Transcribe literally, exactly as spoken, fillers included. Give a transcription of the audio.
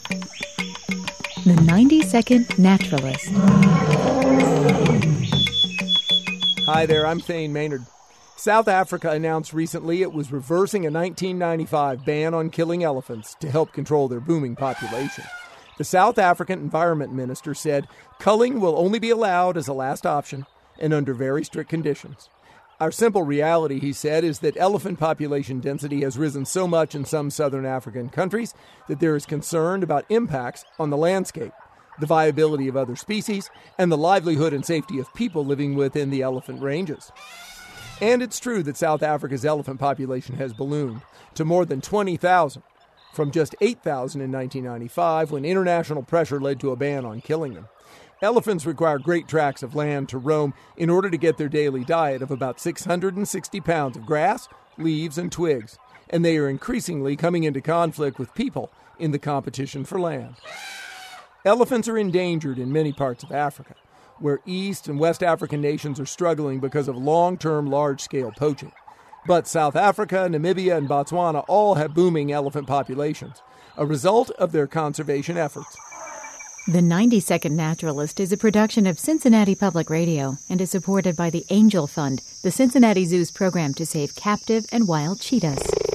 The ninety-second Naturalist. Hi there, I'm Thane Maynard. South Africa announced recently it was reversing a nineteen ninety-five ban on killing elephants to help control their booming population. The South African Environment Minister said culling will only be allowed as a last option and under very strict conditions. Our simple reality, he said, is that elephant population density has risen so much in some southern African countries that there is concern about impacts on the landscape, the viability of other species, and the livelihood and safety of people living within the elephant ranges. And it's true that South Africa's elephant population has ballooned to more than twenty thousand, from just eight thousand in nineteen ninety-five when international pressure led to a ban on killing them. Elephants require great tracts of land to roam in order to get their daily diet of about six hundred sixty pounds of grass, leaves, and twigs, and they are increasingly coming into conflict with people in the competition for land. Elephants are endangered in many parts of Africa, where East and West African nations are struggling because of long-term, large-scale poaching. But South Africa, Namibia, and Botswana all have booming elephant populations, a result of their conservation efforts. The ninety-second Naturalist is a production of Cincinnati Public Radio and is supported by the Angel Fund, the Cincinnati Zoo's program to save captive and wild cheetahs.